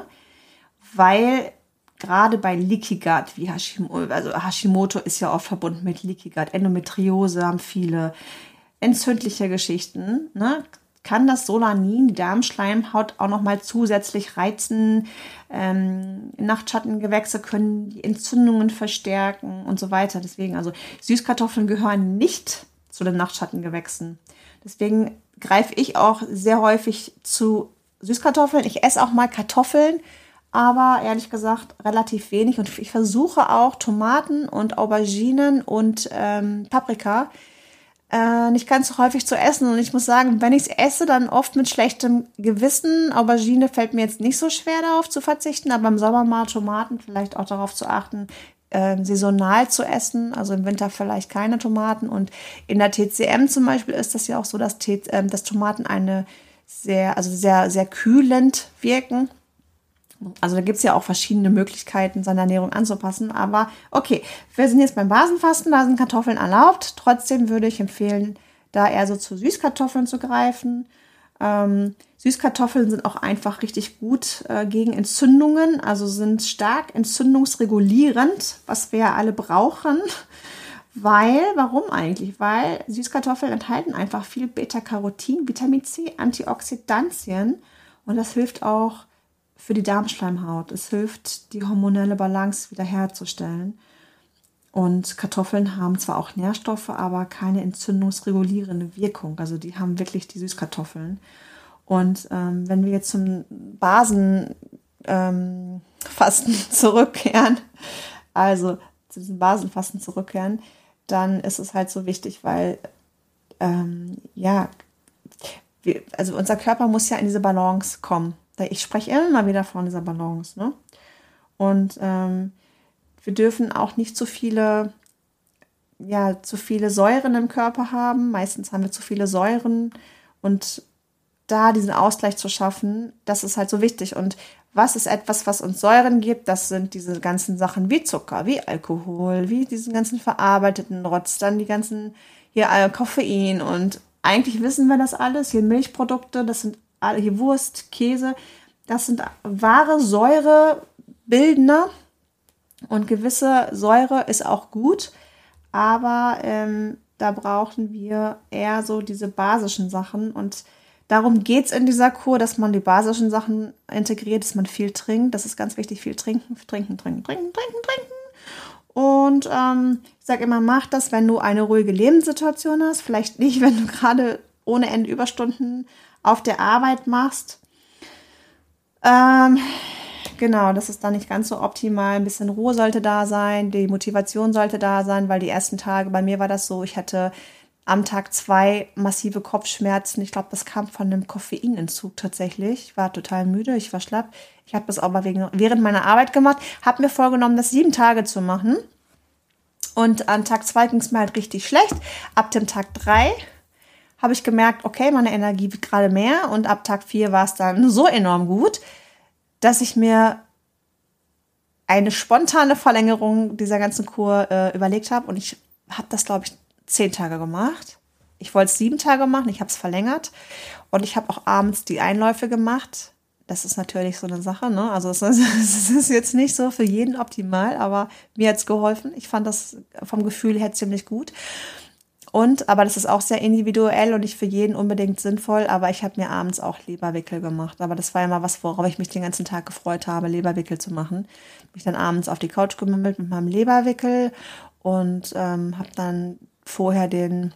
A: Weil gerade bei Leaky Gut, wie Hashimoto, also Hashimoto ist ja oft verbunden mit Leaky Gut, Endometriose haben viele, entzündliche Geschichten, ne? Kann das Solanin, die Darmschleimhaut auch nochmal zusätzlich reizen. Ähm, Nachtschattengewächse können die Entzündungen verstärken und so weiter. Deswegen, also Süßkartoffeln gehören nicht zu den Nachtschattengewächsen. Deswegen greife ich auch sehr häufig zu Süßkartoffeln. Ich esse auch mal Kartoffeln, aber ehrlich gesagt relativ wenig. Und ich versuche auch Tomaten und Auberginen und ähm, Paprika äh, nicht ganz so häufig zu essen. Und ich muss sagen, wenn ich es esse, dann oft mit schlechtem Gewissen. Aubergine fällt mir jetzt nicht so schwer, darauf zu verzichten, aber im Sommer mal Tomaten vielleicht auch darauf zu achten, Äh, saisonal zu essen, also im Winter vielleicht keine Tomaten. Und in der T C M zum Beispiel ist das ja auch so, dass, T- äh, dass Tomaten eine sehr, also sehr, sehr kühlend wirken. Also da gibt es ja auch verschiedene Möglichkeiten, seine Ernährung anzupassen. Aber okay, wir sind jetzt beim Basenfasten, da sind Kartoffeln erlaubt. Trotzdem würde ich empfehlen, da eher so zu Süßkartoffeln zu greifen. Ähm, Süßkartoffeln sind auch einfach richtig gut äh, gegen Entzündungen, also sind stark entzündungsregulierend, was wir ja alle brauchen. Weil, warum eigentlich? Weil Süßkartoffeln enthalten einfach viel Beta-Carotin, Vitamin C, Antioxidantien und das hilft auch für die Darmschleimhaut. Es hilft, die hormonelle Balance wiederherzustellen. Und Kartoffeln haben zwar auch Nährstoffe, aber keine entzündungsregulierende Wirkung. Also die haben wirklich die Süßkartoffeln. Und ähm, wenn wir jetzt zum Basenfasten ähm, zurückkehren, also zu diesem Basenfasten zurückkehren, dann ist es halt so wichtig, weil ähm, ja, wir, also unser Körper muss ja in diese Balance kommen. Ich spreche immer wieder von dieser Balance, ne? Und ähm, wir dürfen auch nicht zu viele, ja, zu viele Säuren im Körper haben. Meistens haben wir zu viele Säuren und da diesen Ausgleich zu schaffen, das ist halt so wichtig. Und was ist etwas, was uns Säuren gibt? Das sind diese ganzen Sachen wie Zucker, wie Alkohol, wie diesen ganzen verarbeiteten Rotz, dann die ganzen hier äh, Koffein. Und eigentlich wissen wir das alles. Hier Milchprodukte, das sind alle, hier Wurst, Käse, das sind wahre Säurebildner. Und gewisse Säure ist auch gut, aber ähm, da brauchen wir eher so diese basischen Sachen. Und darum geht es in dieser Kur, dass man die basischen Sachen integriert, dass man viel trinkt. Das ist ganz wichtig, viel trinken, trinken, trinken, trinken, trinken, trinken. Und ähm, ich sage immer, mach das, wenn du eine ruhige Lebenssituation hast. Vielleicht nicht, wenn du gerade ohne Ende Überstunden auf der Arbeit machst. Ähm, genau, das ist dann nicht ganz so optimal. Ein bisschen Ruhe sollte da sein, die Motivation sollte da sein, weil die ersten Tage, bei mir war das so, ich hatte am Tag zwei massive Kopfschmerzen. Ich glaube, das kam von einem Koffeinentzug tatsächlich. Ich war total müde, ich war schlapp. Ich habe das aber wegen, während meiner Arbeit gemacht, habe mir vorgenommen, das sieben Tage zu machen. Und an Tag zwei ging es mir halt richtig schlecht. Ab dem Tag drei habe ich gemerkt, okay, meine Energie wird gerade mehr. Und ab Tag vier war es dann so enorm gut, dass ich mir eine spontane Verlängerung dieser ganzen Kur äh, überlegt habe. Und ich habe das, glaube ich, zehn Tage gemacht. Ich wollte es sieben Tage machen, ich habe es verlängert. Und ich habe auch abends die Einläufe gemacht. Das ist natürlich so eine Sache, ne? Also es ist, es ist jetzt nicht so für jeden optimal, aber mir hat es geholfen. Ich fand das vom Gefühl her ziemlich gut. Und, aber das ist auch sehr individuell und nicht für jeden unbedingt sinnvoll. Aber ich habe mir abends auch Leberwickel gemacht. Aber das war immer was, worauf ich mich den ganzen Tag gefreut habe, Leberwickel zu machen. Mich dann abends auf die Couch gemümmelt mit meinem Leberwickel und ähm, habe dann vorher den,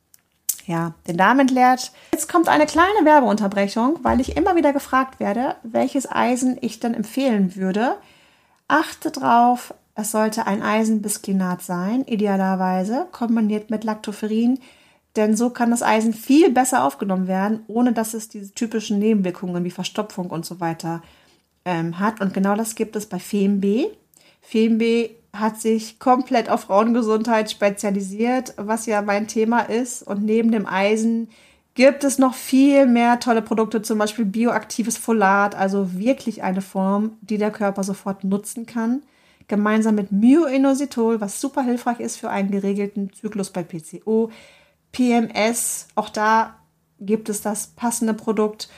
A: ja, den Darm entleert. Jetzt kommt eine kleine Werbeunterbrechung, weil ich immer wieder gefragt werde, welches Eisen ich dann empfehlen würde. Achte drauf, es sollte ein Eisenbisklinat sein, idealerweise kombiniert mit Lactoferrin, denn so kann das Eisen viel besser aufgenommen werden, ohne dass es diese typischen Nebenwirkungen wie Verstopfung und so weiter ähm, hat. Und genau das gibt es bei FemB. FemB hat sich komplett auf Frauengesundheit spezialisiert, was ja mein Thema ist. Und neben dem Eisen gibt es noch viel mehr tolle Produkte, zum Beispiel bioaktives Folat, also wirklich eine Form, die der Körper sofort nutzen kann. Gemeinsam mit Myoinositol, was super hilfreich ist für einen geregelten Zyklus bei P C O, P M S, auch da gibt es das passende Produkt.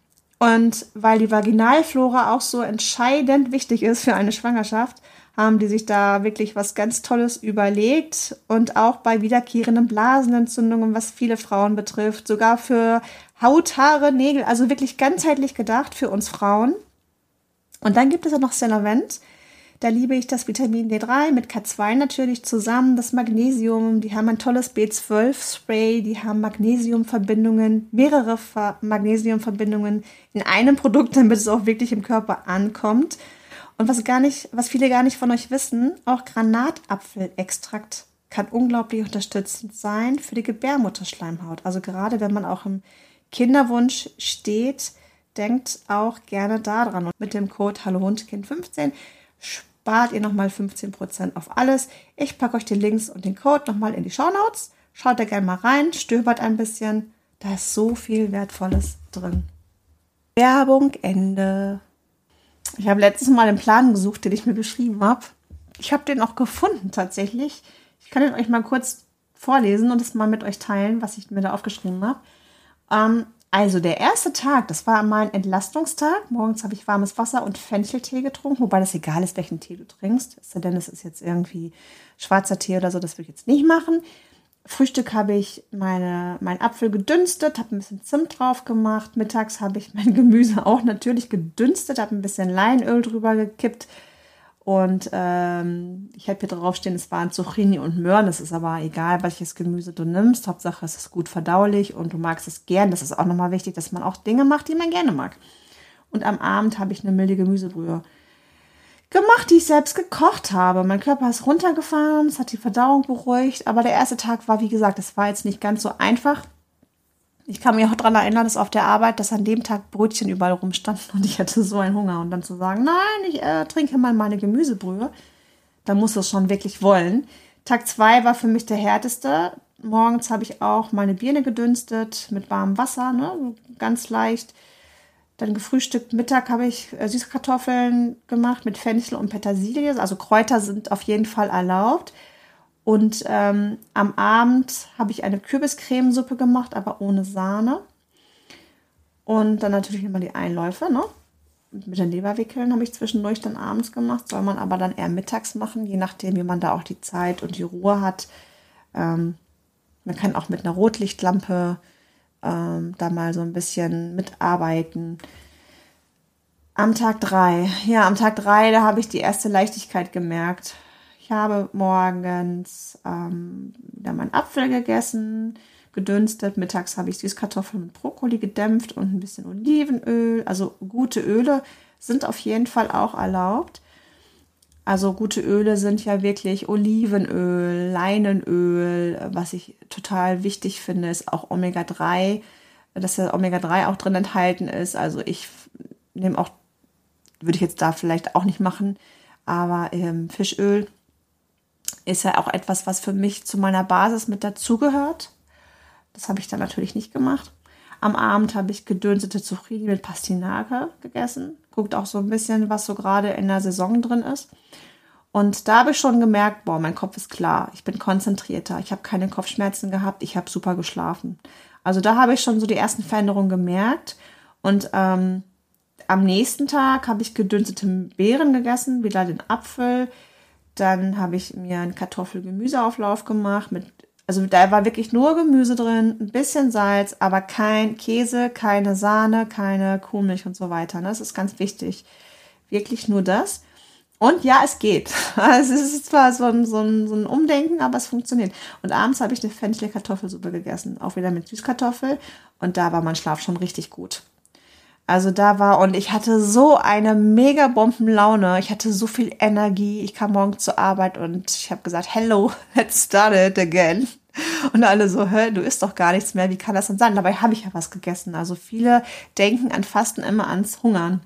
A: Und weil die Vaginalflora auch so entscheidend wichtig ist für eine Schwangerschaft, haben die sich da wirklich was ganz Tolles überlegt. Und auch bei wiederkehrenden Blasenentzündungen, was viele Frauen betrifft, sogar für Haut, Haare, Nägel, also wirklich ganzheitlich gedacht für uns Frauen. Und dann gibt es ja noch Cenovent. Da liebe ich das Vitamin D drei mit K zwei natürlich zusammen, das Magnesium, die haben ein tolles B zwölf Spray, die haben Magnesiumverbindungen, mehrere Magnesiumverbindungen in einem Produkt, damit es auch wirklich im Körper ankommt. Und was gar nicht, was viele gar nicht von euch wissen, auch Granatapfelextrakt kann unglaublich unterstützend sein für die Gebärmutterschleimhaut. Also gerade wenn man auch im Kinderwunsch steht, denkt auch gerne daran. Und mit dem Code Hallo Hundkind fünfzehn spart ihr nochmal fünfzehn Prozent auf alles. Ich packe euch die Links und den Code nochmal in die Shownotes. Schaut da gerne mal rein, stöbert ein bisschen. Da ist so viel Wertvolles drin. Werbung, Ende. Ich habe letztes Mal den Plan gesucht, den ich mir beschrieben habe. Ich habe den auch gefunden tatsächlich. Ich kann den euch mal kurz vorlesen und es mal mit euch teilen, was ich mir da aufgeschrieben habe. Ähm, Also der erste Tag, das war mein Entlastungstag. Morgens habe ich warmes Wasser und Fencheltee getrunken, wobei das egal ist, welchen Tee du trinkst. Es sei denn, es ist jetzt irgendwie schwarzer Tee oder so, das würde ich jetzt nicht machen. Frühstück habe ich meine, meinen Apfel gedünstet, habe ein bisschen Zimt drauf gemacht. Mittags habe ich mein Gemüse auch natürlich gedünstet, habe ein bisschen Leinöl drüber gekippt. Und ähm, ich habe hier draufstehen, es waren Zucchini und Möhren. Das ist aber egal, welches Gemüse du nimmst. Hauptsache, es ist gut verdaulich und du magst es gern. Das ist auch nochmal wichtig, dass man auch Dinge macht, die man gerne mag. Und am Abend habe ich eine milde Gemüsebrühe gemacht, die ich selbst gekocht habe. Mein Körper ist runtergefahren, es hat die Verdauung beruhigt. Aber der erste Tag war, wie gesagt, es war jetzt nicht ganz so einfach. Ich kann mich auch daran erinnern, dass auf der Arbeit, dass an dem Tag Brötchen überall rumstanden und ich hatte so einen Hunger. Und dann zu sagen, nein, ich äh, trinke mal meine Gemüsebrühe, da muss es schon wirklich wollen. Tag zwei war für mich der härteste. Morgens habe ich auch meine Birne gedünstet mit warmem Wasser, ne? Ganz leicht. Dann gefrühstückt. Mittag habe ich äh, Süßkartoffeln gemacht mit Fenchel und Petersilie. Also Kräuter sind auf jeden Fall erlaubt. Und ähm, am Abend habe ich eine Kürbiscremesuppe gemacht, aber ohne Sahne. Und dann natürlich immer die Einläufe, ne? Mit den Leberwickeln habe ich zwischendurch dann abends gemacht. Soll man aber dann eher mittags machen, je nachdem, wie man da auch die Zeit und die Ruhe hat. Ähm, man kann auch mit einer Rotlichtlampe ähm, da mal so ein bisschen mitarbeiten. Am Tag drei, ja, am Tag drei, da habe ich die erste Leichtigkeit gemerkt. Ich habe morgens ähm, wieder meinen Apfel gegessen, gedünstet. Mittags habe ich Süßkartoffeln mit Brokkoli gedämpft und ein bisschen Olivenöl. Also gute Öle sind auf jeden Fall auch erlaubt. Also gute Öle sind ja wirklich Olivenöl, Leinenöl. Was ich total wichtig finde, ist auch Omega drei, dass ja Omega drei auch drin enthalten ist. Also ich nehme auch, würde ich jetzt da vielleicht auch nicht machen, aber ähm, Fischöl ist ja auch etwas, was für mich zu meiner Basis mit dazugehört. Das habe ich dann natürlich nicht gemacht. Am Abend habe ich gedünstete Zucchini mit Pastinake gegessen. Guckt auch so ein bisschen, was so gerade in der Saison drin ist. Und da habe ich schon gemerkt, boah, mein Kopf ist klar. Ich bin konzentrierter. Ich habe keine Kopfschmerzen gehabt. Ich habe super geschlafen. Also da habe ich schon so die ersten Veränderungen gemerkt. Und ähm, am nächsten Tag habe ich gedünstete Beeren gegessen, wieder den Apfel. Dann habe ich mir einen Kartoffel-Gemüseauflauf gemacht. Mit, also da war wirklich nur Gemüse drin, ein bisschen Salz, aber kein Käse, keine Sahne, keine Kuhmilch und so weiter. Das ist ganz wichtig. Wirklich nur das. Und ja, es geht. Es ist zwar so ein, so ein, so ein Umdenken, aber es funktioniert. Und abends habe ich eine Fenchel-Kartoffelsuppe gegessen. Auch wieder mit Süßkartoffel. Und da war mein Schlaf schon richtig gut. Also da war, und ich hatte so eine mega Bombenlaune. Ich hatte so viel Energie. Ich kam morgens zur Arbeit und ich habe gesagt, hello, let's start it again. Und alle so, hä, du isst doch gar nichts mehr. Wie kann das denn sein? Dabei habe ich ja was gegessen. Also viele denken an Fasten immer ans Hungern.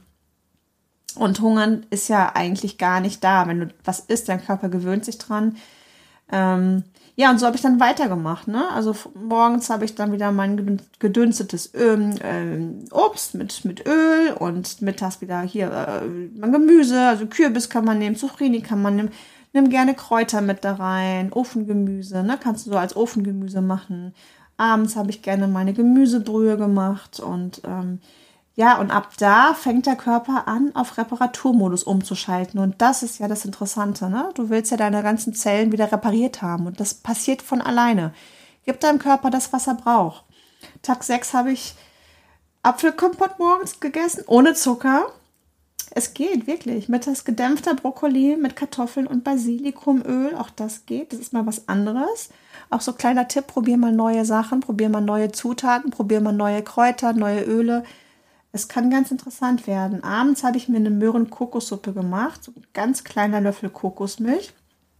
A: Und Hungern ist ja eigentlich gar nicht da. Wenn du was isst, dein Körper gewöhnt sich dran. Ähm, ja, und so habe ich dann weitergemacht. Ne? Also morgens habe ich dann wieder mein gedünstetes Öl, äh, Obst mit, mit Öl und mittags wieder hier äh, mein Gemüse. Also Kürbis kann man nehmen, Zucchini kann man nehmen. Nimm gerne Kräuter mit da rein, Ofengemüse. Ne? Kannst du so als Ofengemüse machen. Abends habe ich gerne meine Gemüsebrühe gemacht und ähm, ja, und ab da fängt der Körper an, auf Reparaturmodus umzuschalten. Und das ist ja das Interessante, ne? Du willst ja deine ganzen Zellen wieder repariert haben. Und das passiert von alleine. Gib deinem Körper das, was er braucht. Tag sechs habe ich Apfelkompott morgens gegessen, ohne Zucker. Es geht wirklich. Mittags gedämpfter Brokkoli mit Kartoffeln und Basilikumöl. Auch das geht. Das ist mal was anderes. Auch so kleiner Tipp, probier mal neue Sachen, probier mal neue Zutaten, probier mal neue Kräuter, neue Öle. Es kann ganz interessant werden. Abends habe ich mir eine Möhren-Kokossuppe gemacht. So ein ganz kleiner Löffel Kokosmilch.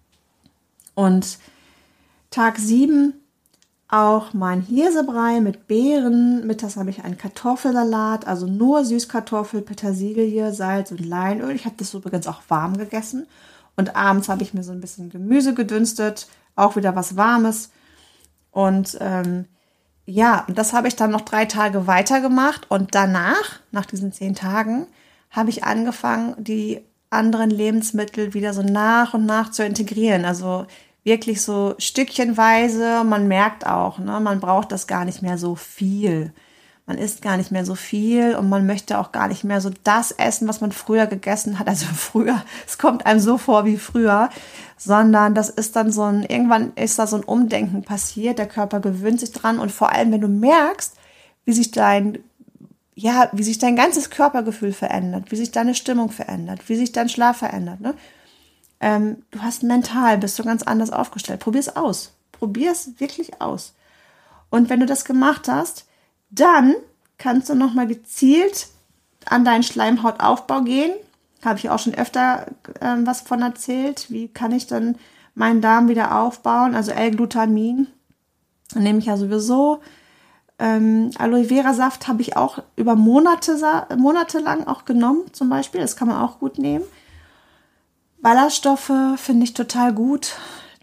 A: Und Tag sieben auch mein Hirsebrei mit Beeren. Mittags habe ich einen Kartoffelsalat, also nur Süßkartoffel, Petersilie, Salz und Leinöl. Ich habe das übrigens auch warm gegessen. Und abends habe ich mir so ein bisschen Gemüse gedünstet. Auch wieder was Warmes. Und ähm, ja, und das habe ich dann noch drei Tage weitergemacht und danach, nach diesen zehn Tagen, habe ich angefangen, die anderen Lebensmittel wieder so nach und nach zu integrieren. Also wirklich so stückchenweise. Man merkt auch, ne, man braucht das gar nicht mehr so viel. Man isst gar nicht mehr so viel und man möchte auch gar nicht mehr so das essen, was man früher gegessen hat. Also früher, es kommt einem so vor wie früher, sondern das ist dann so ein, irgendwann ist da so ein Umdenken passiert. Der Körper gewöhnt sich dran und vor allem, wenn du merkst, wie sich dein, ja, wie sich dein ganzes Körpergefühl verändert, wie sich deine Stimmung verändert, wie sich dein Schlaf verändert, ne? Ähm, du hast mental, bist du ganz anders aufgestellt. Probier es aus. Probier es wirklich aus. Und wenn du das gemacht hast, dann kannst du nochmal gezielt an deinen Schleimhautaufbau gehen. Habe ich auch schon öfter äh, was von erzählt. Wie kann ich dann meinen Darm wieder aufbauen? Also L-Glutamin nehme ich ja sowieso. Ähm, Aloe Vera Saft habe ich auch über Monate, monatelang auch genommen zum Beispiel. Das kann man auch gut nehmen. Ballaststoffe finde ich total gut.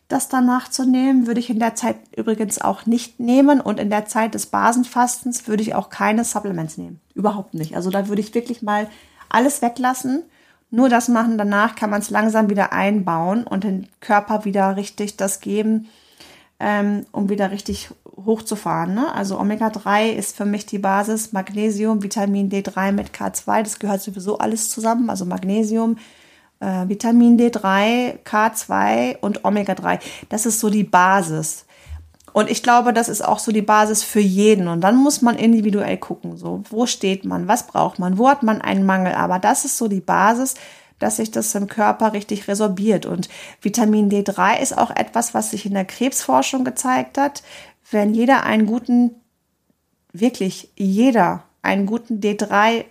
A: das danach zu nehmen. Würde ich in der Zeit übrigens auch nicht nehmen. Und in der Zeit des Basenfastens würde ich auch keine Supplements nehmen. Überhaupt nicht. Also da würde ich wirklich mal alles weglassen. Nur das machen. Danach kann man es langsam wieder einbauen und den Körper wieder richtig das geben, ähm, um wieder richtig hochzufahren. Ne? Also Omega drei ist für mich die Basis. Magnesium, Vitamin D drei mit K zwei. Das gehört sowieso alles zusammen. Also Magnesium, Äh, Vitamin D drei, K zwei und Omega drei. Das ist so die Basis. Und ich glaube, das ist auch so die Basis für jeden. Und dann muss man individuell gucken, so, wo steht man, was braucht man, wo hat man einen Mangel. Aber das ist so die Basis, dass sich das im Körper richtig resorbiert. Und Vitamin D drei ist auch etwas, was sich in der Krebsforschung gezeigt hat. Wenn jeder einen guten, wirklich jeder einen guten D drei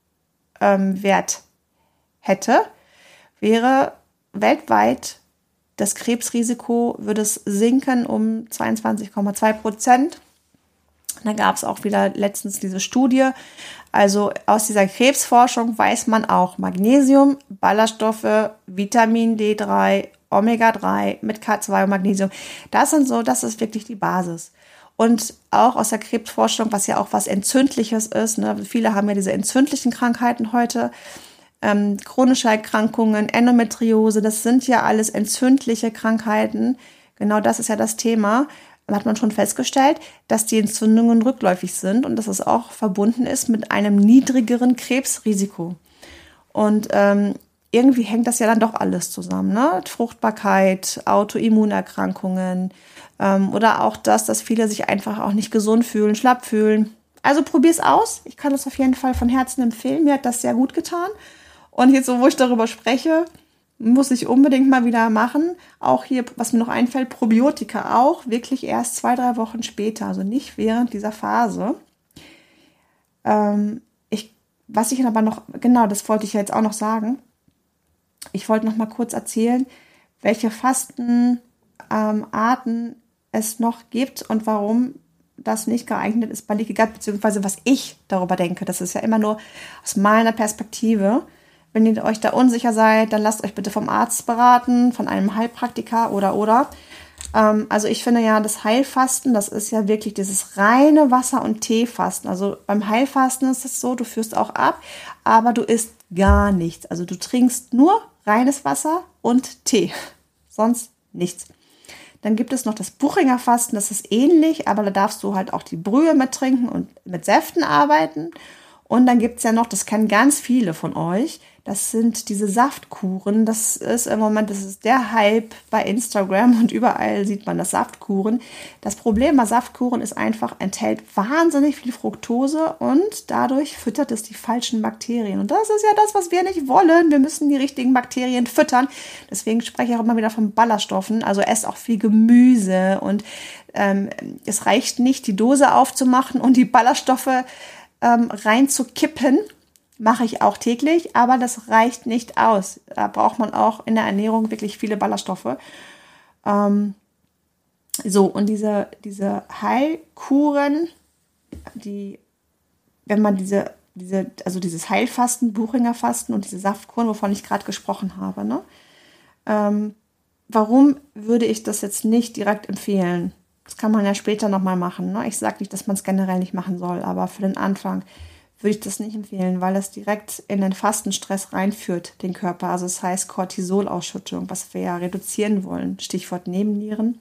A: ähm, Wert hätte, wäre weltweit das Krebsrisiko, würde es sinken um zweiundzwanzig Komma zwei Prozent. Da gab es auch wieder letztens diese Studie. Also aus dieser Krebsforschung weiß man auch Magnesium, Ballaststoffe, Vitamin D drei, Omega drei mit K zwei und Magnesium. Das sind so, das ist wirklich die Basis. Und auch aus der Krebsforschung, was ja auch was Entzündliches ist, ne? Viele haben ja diese entzündlichen Krankheiten heute, Ähm, chronische Erkrankungen, Endometriose, das sind ja alles entzündliche Krankheiten. Genau das ist ja das Thema. Da hat man schon festgestellt, dass die Entzündungen rückläufig sind und dass es auch verbunden ist mit einem niedrigeren Krebsrisiko. Und ähm, irgendwie hängt das ja dann doch alles zusammen, ne? Fruchtbarkeit, Autoimmunerkrankungen ähm, oder auch das, dass viele sich einfach auch nicht gesund fühlen, schlapp fühlen. Also probier's aus. Ich kann das auf jeden Fall von Herzen empfehlen. Mir hat das sehr gut getan. Und jetzt, so wo ich darüber spreche, muss ich unbedingt mal wieder machen. Auch hier, was mir noch einfällt, Probiotika auch, wirklich erst zwei, drei Wochen später, also nicht während dieser Phase. Ähm, ich, was ich aber noch, genau, das wollte ich ja jetzt auch noch sagen. Ich wollte noch mal kurz erzählen, welche Fastenarten ähm, es noch gibt und warum das nicht geeignet ist bei Leaky Gut, beziehungsweise was ich darüber denke. Das ist ja immer nur aus meiner Perspektive. Wenn ihr euch da unsicher seid, dann lasst euch bitte vom Arzt beraten, von einem Heilpraktiker oder, oder. Ähm, also ich finde ja, das Heilfasten, das ist ja wirklich dieses reine Wasser- und Teefasten. Also beim Heilfasten ist es so, du führst auch ab, aber du isst gar nichts. Also du trinkst nur reines Wasser und Tee, sonst nichts. Dann gibt es noch das Buchinger Fasten, das ist ähnlich, aber da darfst du halt auch die Brühe mit trinken und mit Säften arbeiten. Und dann gibt es ja noch, das kennen ganz viele von euch, das sind diese Saftkuren. Das ist im Moment, das ist der Hype bei Instagram und überall sieht man das Saftkuren. Das Problem bei Saftkuren ist einfach, enthält wahnsinnig viel Fructose und dadurch füttert es die falschen Bakterien. Und das ist ja das, was wir nicht wollen. Wir müssen die richtigen Bakterien füttern. Deswegen spreche ich auch immer wieder von Ballaststoffen. Also esst auch viel Gemüse und ähm, es reicht nicht, die Dose aufzumachen und die Ballaststoffe ähm, reinzukippen. Mache ich auch täglich, aber das reicht nicht aus. Da braucht man auch in der Ernährung wirklich viele Ballaststoffe. Ähm, so, und diese, diese Heilkuren, die, wenn man diese, diese, also dieses Heilfasten, Buchinger Fasten und diese Saftkuren, wovon ich gerade gesprochen habe, ne? Ähm, warum würde ich das jetzt nicht direkt empfehlen? Das kann man ja später nochmal machen, ne? Ich sage nicht, dass man es generell nicht machen soll, aber für den Anfang würde ich das nicht empfehlen, weil das direkt in den Fastenstress reinführt, den Körper. Also das heißt Cortisolausschüttung, was wir ja reduzieren wollen. Stichwort Nebennieren.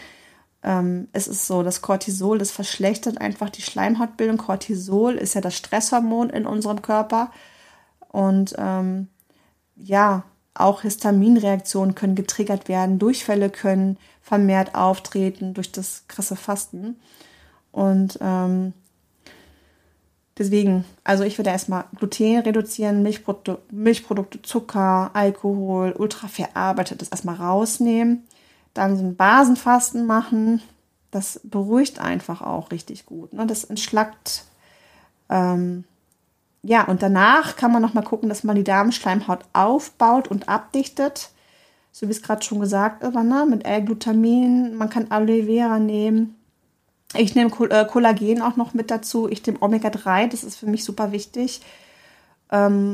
A: Ähm, es ist so, das Cortisol, das verschlechtert einfach die Schleimhautbildung. Cortisol ist ja das Stresshormon in unserem Körper. Und ähm, ja, auch Histaminreaktionen können getriggert werden. Durchfälle können vermehrt auftreten durch das krasse Fasten. Und ähm, deswegen, also ich würde erstmal Gluten reduzieren, Milchprodukte, Milchprodukte, Zucker, Alkohol, ultraverarbeitetes erstmal rausnehmen. Dann so ein Basenfasten machen. Das beruhigt einfach auch richtig gut. Ne? Das entschlackt. Ähm, ja, und danach kann man nochmal gucken, dass man die Darmschleimhaut aufbaut und abdichtet. So wie es gerade schon gesagt ist, ne? Mit L-Glutamin. Man kann Aloe Vera nehmen. Ich nehme Kollagen auch noch mit dazu. Ich nehme Omega drei, das ist für mich super wichtig. Und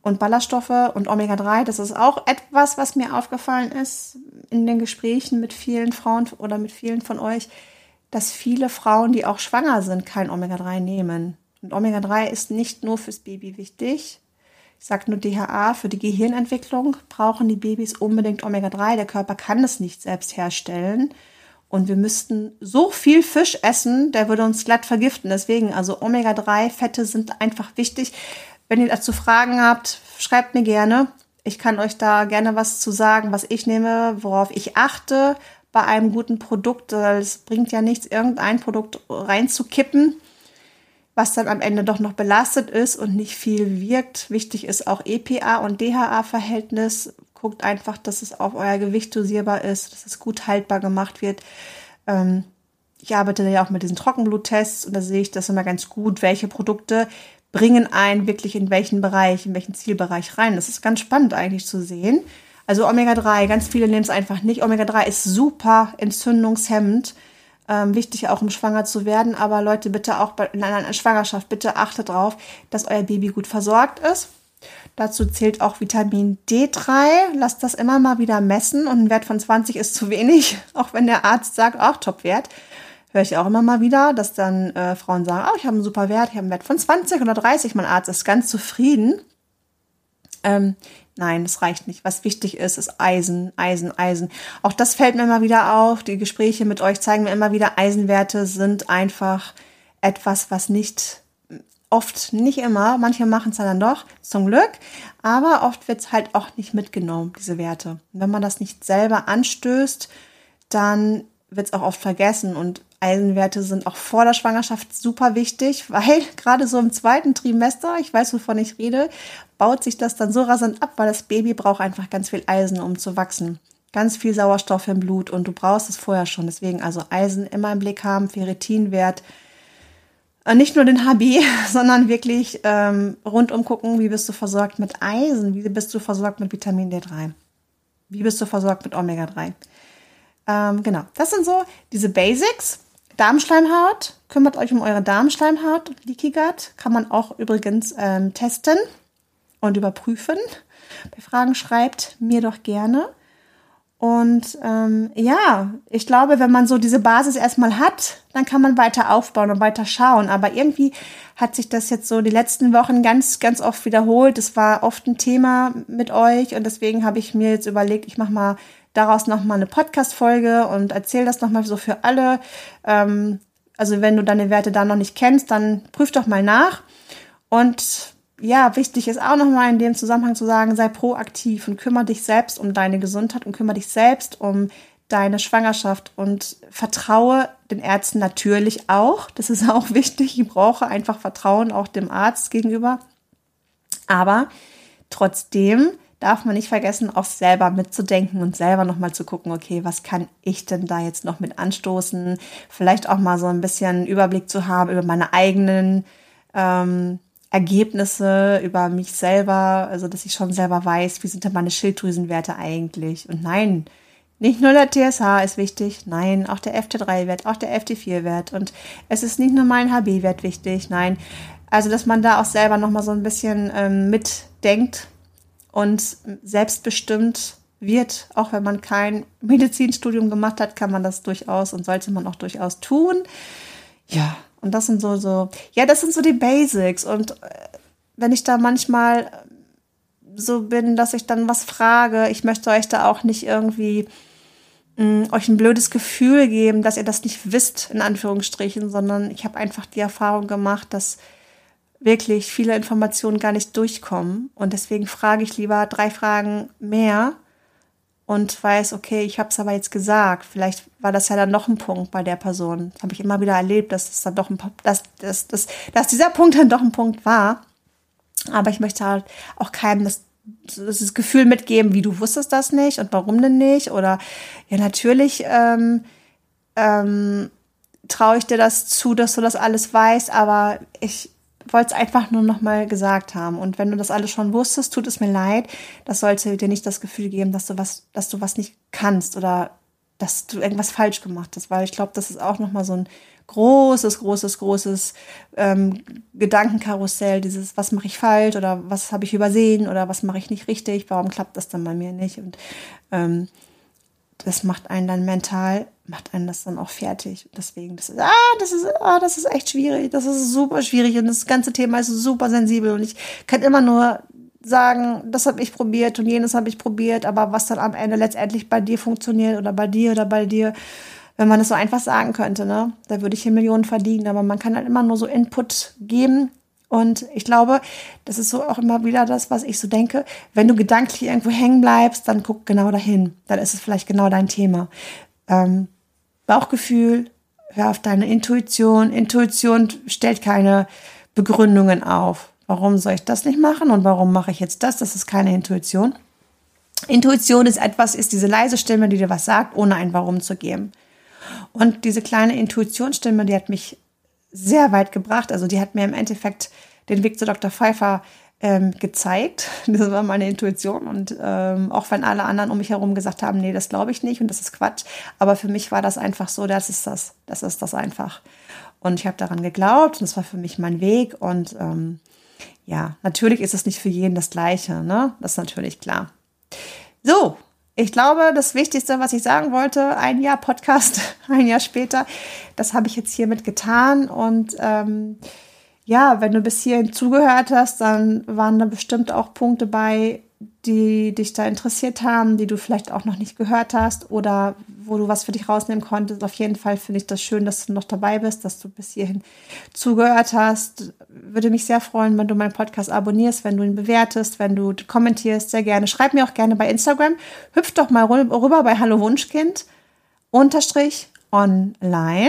A: und Ballaststoffe und Omega drei, das ist auch etwas, was mir aufgefallen ist in den Gesprächen mit vielen Frauen oder mit vielen von euch, dass viele Frauen, die auch schwanger sind, kein Omega drei nehmen. Und Omega drei ist nicht nur fürs Baby wichtig. Ich sage nur D H A, für die Gehirnentwicklung brauchen die Babys unbedingt Omega drei. Der Körper kann es nicht selbst herstellen. Und wir müssten so viel Fisch essen, der würde uns glatt vergiften. Deswegen, also Omega drei Fette sind einfach wichtig. Wenn ihr dazu Fragen habt, schreibt mir gerne. Ich kann euch da gerne was zu sagen, was ich nehme, worauf ich achte bei einem guten Produkt. Es bringt ja nichts, irgendein Produkt reinzukippen, was dann am Ende doch noch belastet ist und nicht viel wirkt. Wichtig ist auch E P A und D H A-Verhältnis. Guckt einfach, dass es auf euer Gewicht dosierbar ist, dass es gut haltbar gemacht wird. Ähm, ich arbeite ja auch mit diesen Trockenbluttests und da sehe ich das immer ganz gut, welche Produkte bringen einen wirklich in welchen Bereich, in welchen Zielbereich rein. Das ist ganz spannend eigentlich zu sehen. Also Omega drei, ganz viele nehmen es einfach nicht. Omega drei ist super entzündungshemmend. Ähm, wichtig auch, um schwanger zu werden. Aber Leute, bitte auch bei, in einer Schwangerschaft, bitte achtet darauf, dass euer Baby gut versorgt ist. Dazu zählt auch Vitamin D drei. Lasst das immer mal wieder messen. Und ein Wert von zwanzig ist zu wenig. Auch wenn der Arzt sagt, auch Top-Wert. Höre ich auch immer mal wieder, dass dann äh, Frauen sagen, oh, ich habe einen super Wert, ich habe einen Wert von zwanzig oder dreißig. Mein Arzt ist ganz zufrieden. Ähm, nein, das reicht nicht. Was wichtig ist, ist Eisen, Eisen, Eisen. Auch das fällt mir immer wieder auf. Die Gespräche mit euch zeigen mir immer wieder, Eisenwerte sind einfach etwas, was nicht, oft, nicht immer, manche machen es dann doch, zum Glück, aber oft wird es halt auch nicht mitgenommen, diese Werte. Und wenn man das nicht selber anstößt, dann wird es auch oft vergessen und Eisenwerte sind auch vor der Schwangerschaft super wichtig, weil gerade so im zweiten Trimester, ich weiß, wovon ich rede, baut sich das dann so rasant ab, weil das Baby braucht einfach ganz viel Eisen, um zu wachsen. Ganz viel Sauerstoff im Blut und du brauchst es vorher schon. Deswegen also Eisen immer im Blick haben, Ferritinwert. Nicht nur den H B, sondern wirklich ähm, rundum gucken, wie bist du versorgt mit Eisen, wie bist du versorgt mit Vitamin D drei, wie bist du versorgt mit Omega drei. Ähm, genau, das sind so diese Basics. Darmschleimhaut, kümmert euch um eure Darmschleimhaut. Leaky Gut kann man auch übrigens ähm, testen und überprüfen. Bei Fragen schreibt mir doch gerne. Und ähm, ja, ich glaube, wenn man so diese Basis erstmal hat, dann kann man weiter aufbauen und weiter schauen. Aber irgendwie hat sich das jetzt so die letzten Wochen ganz, ganz oft wiederholt. Es war oft ein Thema mit euch und deswegen habe ich mir jetzt überlegt, ich mache mal daraus nochmal eine Podcast-Folge und erzähle das nochmal so für alle. Ähm, also wenn du deine Werte da noch nicht kennst, dann prüf doch mal nach. Und ja, wichtig ist auch nochmal in dem Zusammenhang zu sagen, sei proaktiv und kümmere dich selbst um deine Gesundheit und kümmere dich selbst um deine Schwangerschaft und vertraue den Ärzten natürlich auch. Das ist auch wichtig. Ich brauche einfach Vertrauen auch dem Arzt gegenüber. Aber trotzdem darf man nicht vergessen, auch selber mitzudenken und selber nochmal zu gucken, okay, was kann ich denn da jetzt noch mit anstoßen? Vielleicht auch mal so ein bisschen Überblick zu haben über meine eigenen ähm, Ergebnisse, über mich selber, also dass ich schon selber weiß, wie sind denn meine Schilddrüsenwerte eigentlich? Und nein, nicht nur der T S H ist wichtig, nein, auch der F T drei Wert, auch der F T vier Wert und es ist nicht nur mein H B-Wert wichtig, nein, also dass man da auch selber nochmal so ein bisschen ähm, mitdenkt und selbstbestimmt wird, auch wenn man kein Medizinstudium gemacht hat, kann man das durchaus und sollte man auch durchaus tun. Ja, und das sind so, so, ja, das sind so die Basics. Und äh, wenn ich da manchmal so bin, dass ich dann was frage, ich möchte euch da auch nicht irgendwie mh, euch ein blödes Gefühl geben, dass ihr das nicht wisst, in Anführungsstrichen, sondern ich habe einfach die Erfahrung gemacht, dass wirklich viele Informationen gar nicht durchkommen. Und deswegen frage ich lieber drei Fragen mehr und weiß, okay, ich habe es aber jetzt gesagt. Vielleicht war das ja dann noch ein Punkt bei der Person. Das habe ich immer wieder erlebt, dass es dann doch ein, dass, dass, dass, dass dieser Punkt dann doch ein Punkt war. Aber ich möchte halt auch keinem das, das Gefühl mitgeben, wie du wusstest das nicht und warum denn nicht. Oder ja, natürlich ähm, ähm, traue ich dir das zu, dass du das alles weißt, aber ich wollte es einfach nur noch mal gesagt haben. Und wenn du das alles schon wusstest, tut es mir leid. Das sollte dir nicht das Gefühl geben, dass du was, dass du was nicht kannst oder dass du irgendwas falsch gemacht hast, weil ich glaube, das ist auch nochmal so ein großes, großes, großes ähm, Gedankenkarussell, dieses, was mache ich falsch oder was habe ich übersehen oder was mache ich nicht richtig, warum klappt das dann bei mir nicht? Und ähm, das macht einen dann mental, macht einen das dann auch fertig. Deswegen, das ist, ah, das ist, ah, das ist echt schwierig, das ist super schwierig und das ganze Thema ist super sensibel und ich kann immer nur sagen, das habe ich probiert und jenes habe ich probiert, aber was dann am Ende letztendlich bei dir funktioniert oder bei dir oder bei dir, wenn man das so einfach sagen könnte, ne, da würde ich hier Millionen verdienen, aber man kann halt immer nur so Input geben und ich glaube, das ist so auch immer wieder das, was ich so denke, wenn du gedanklich irgendwo hängen bleibst, dann guck genau dahin, dann ist es vielleicht genau dein Thema. Ähm, Bauchgefühl, hör auf deine Intuition, Intuition stellt keine Begründungen auf. Warum soll ich das nicht machen und warum mache ich jetzt das? Das ist keine Intuition. Intuition ist etwas, ist diese leise Stimme, die dir was sagt, ohne ein Warum zu geben. Und diese kleine Intuitionsstimme, die hat mich sehr weit gebracht. Also die hat mir im Endeffekt den Weg zu Doktor Pfeiffer ähm, gezeigt. Das war meine Intuition. Und ähm, auch wenn alle anderen um mich herum gesagt haben, nee, das glaube ich nicht und das ist Quatsch. Aber für mich war das einfach so, das ist das, das ist das einfach. Und ich habe daran geglaubt und das war für mich mein Weg und ähm, ja, natürlich ist es nicht für jeden das Gleiche, ne? Das ist natürlich klar. So, ich glaube, das Wichtigste, was ich sagen wollte, ein Jahr Podcast, ein Jahr später, das habe ich jetzt hiermit getan. Und ähm, ja, wenn du bis hierhin zugehört hast, dann waren da bestimmt auch Punkte bei, die dich da interessiert haben, die du vielleicht auch noch nicht gehört hast oder wo du was für dich rausnehmen konntest. Auf jeden Fall finde ich das schön, dass du noch dabei bist, dass du bis hierhin zugehört hast. Würde mich sehr freuen, wenn du meinen Podcast abonnierst, wenn du ihn bewertest, wenn du kommentierst, sehr gerne. Schreib mir auch gerne bei Instagram. Hüpf doch mal rüber bei Hallo Wunschkind unterstrich online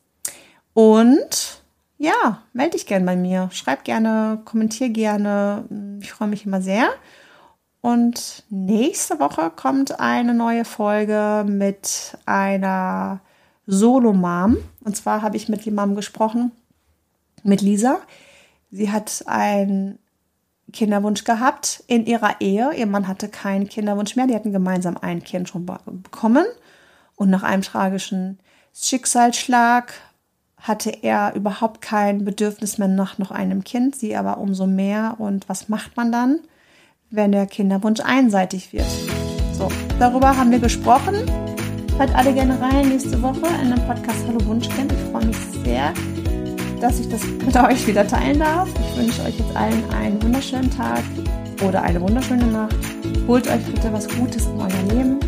A: und ja, melde dich gerne bei mir. Schreib gerne, kommentier gerne. Ich freue mich immer sehr. Und nächste Woche kommt eine neue Folge mit einer Solo-Mom. Und zwar habe ich mit die Mom gesprochen, mit Lisa. Sie hat einen Kinderwunsch gehabt in ihrer Ehe. Ihr Mann hatte keinen Kinderwunsch mehr. Die hatten gemeinsam ein Kind schon bekommen. Und nach einem tragischen Schicksalsschlag hatte er überhaupt kein Bedürfnis mehr nach noch einem Kind. Sie aber umso mehr. Und was macht man dann, wenn der Kinderwunsch einseitig wird? So, darüber haben wir gesprochen. Hört alle gerne rein nächste Woche in dem Podcast Hallo Wunschkind. Ich freue mich sehr, dass ich das mit euch wieder teilen darf. Ich wünsche euch jetzt allen einen wunderschönen Tag oder eine wunderschöne Nacht. Holt euch bitte was Gutes in euer Leben